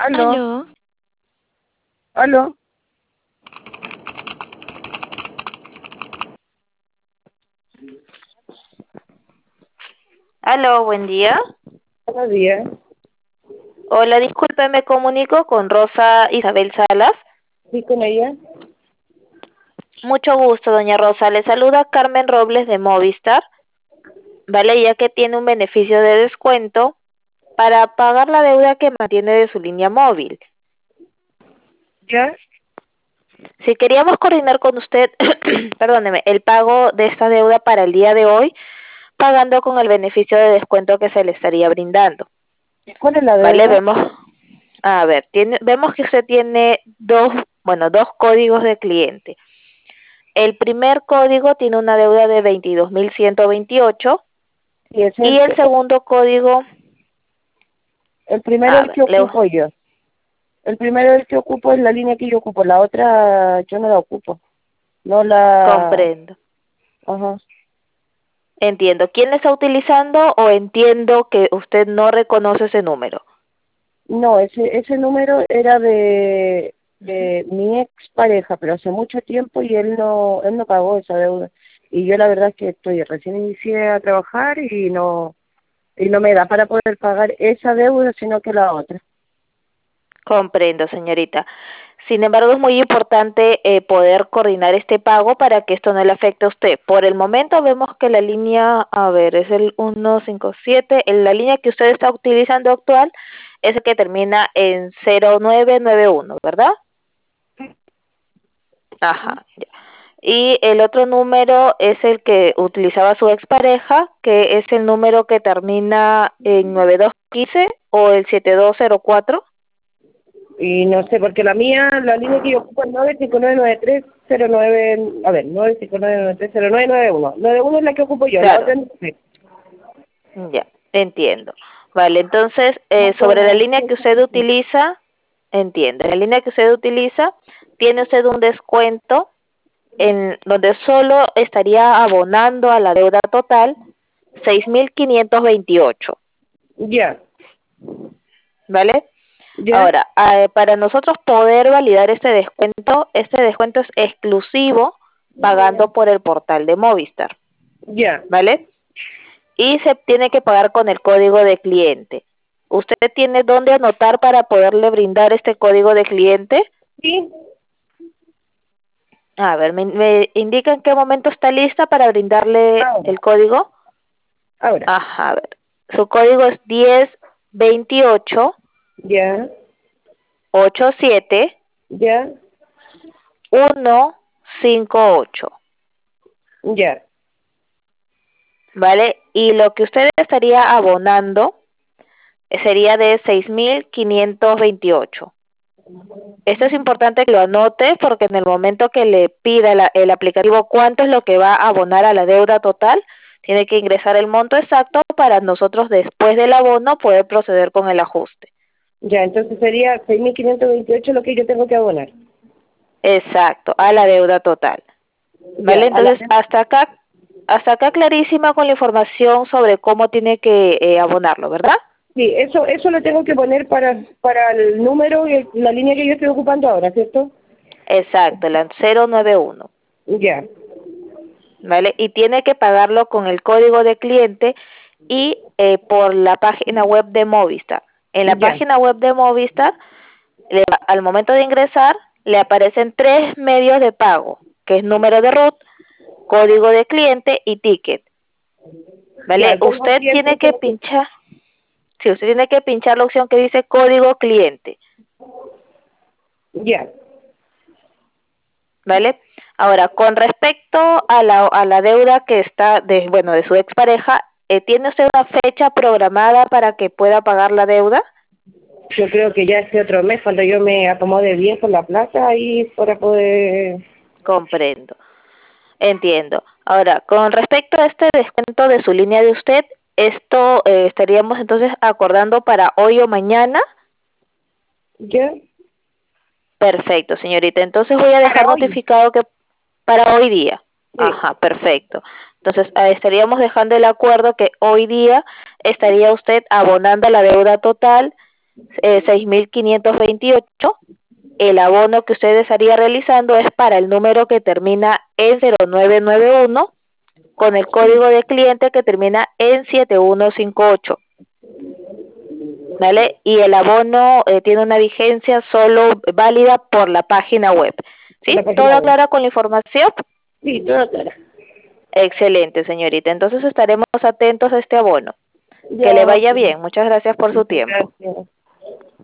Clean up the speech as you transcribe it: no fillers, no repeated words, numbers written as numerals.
Aló, Aló, aló. Aló, buen día. Buenos días. Hola, disculpe, me comunico con Rosa Isabel Salas. ¿Sí con ella? Mucho gusto, doña Rosa. Le saluda Carmen Robles de Movistar. Vale, ya que tiene un beneficio de descuento para pagar la deuda que mantiene de su línea móvil. ¿Ya? Si queríamos coordinar con usted, perdóneme, el pago de esta deuda para el día de hoy, pagando con el beneficio de descuento que se le estaría brindando. ¿Y cuál es la Vale, deuda? vemos que usted tiene dos códigos de cliente. El primer código tiene una deuda de 22.128 Y es y el el que, segundo código, el primero a el ver, que ocupo yo. El primero el que ocupo es la línea que yo ocupo. La otra yo no la ocupo. No la... comprendo. Ajá. Entiendo. ¿Quién le está utilizando o entiendo que usted no reconoce ese número? No, ese número era de mi ex pareja, pero hace mucho tiempo y él no pagó esa deuda. Y yo la verdad es que recién inicié a trabajar y no me da para poder pagar esa deuda, sino que la otra. Comprendo, señorita. Sin embargo, es muy importante poder coordinar este pago para que esto no le afecte a usted. Por el momento vemos que la línea, a ver, es el 157, la línea que usted está utilizando actual es el que termina en 0991, ¿verdad? Ajá, ya. Y el otro número es el que utilizaba su expareja, que es el número que termina en 9215 o el 7204. Y no sé, porque la mía, la línea que yo ocupo es 9599309, a ver, 959930991. 91 es la que ocupo yo, la Claro, otra no sé. ya, entiendo. Vale, entonces, No, sobre la no, línea que usted utiliza, entiende, la línea que usted utiliza, tiene usted un descuento en donde solo estaría abonando a la deuda total 6.528, ya, ¿vale? ya, Ahora, para nosotros poder validar este descuento es exclusivo pagando por el portal de Movistar, ya. ¿vale? Y se tiene que pagar con el código de cliente. ¿Usted tiene dónde anotar para poderle brindar este código de cliente? Sí, A ver, me indica en qué momento está lista para brindarle ahora, el código. ahora, Ajá, a ver. Su código es 1028 ya, 87 ya, 158. ya. ¿Vale? Y lo que usted estaría abonando sería de 6.528. Esto es importante que lo anote porque en el momento que le pida el aplicativo cuánto es lo que va a abonar a la deuda total, tiene que ingresar el monto exacto para nosotros después del abono poder proceder con el ajuste. Ya, entonces sería 6.528 lo que yo tengo que abonar. Exacto, a la deuda total. Ya, ¿Vale? Entonces, hasta acá clarísima con la información sobre cómo tiene que abonarlo, ¿verdad? sí, eso lo tengo que poner para el número y la línea que yo estoy ocupando ahora, ¿cierto? Exacto, la 091. Ya, ¿Vale? Y tiene que pagarlo con el código de cliente y por la página web de Movistar. En la ya, página web de Movistar, al momento de ingresar, le aparecen tres medios de pago, que es número de RUT, código de cliente y ticket. ¿Vale? ya, tengo aquí Usted tiene que pinchar la opción que dice código cliente. ya. ¿Vale? Ahora, con respecto a la deuda que está de su expareja, ¿tiene usted una fecha programada para que pueda pagar la deuda? Yo creo que ya este otro mes, cuando yo me acomode bien con la plata, ahí para poder... Comprendo, entiendo. Ahora, con respecto a este descuento de su línea de usted, esto estaríamos entonces acordando para hoy o mañana. ¿Ya? Perfecto, señorita. Entonces voy a dejar Para hoy. notificado que para hoy día. Sí, Ajá, perfecto. Entonces estaríamos dejando el acuerdo que hoy día estaría usted abonando la deuda total 6.528. El abono que usted estaría realizando es para el número que termina en 0991 con el código de cliente que termina en 7158. ¿Vale? Y el abono tiene una vigencia solo válida por la página web. ¿Sí? La página ¿Todo web. claro con la información? Sí, todo claro. Excelente, señorita. Entonces estaremos atentos a este abono. Que le Ya, vaya bien. Muchas gracias por su tiempo. gracias.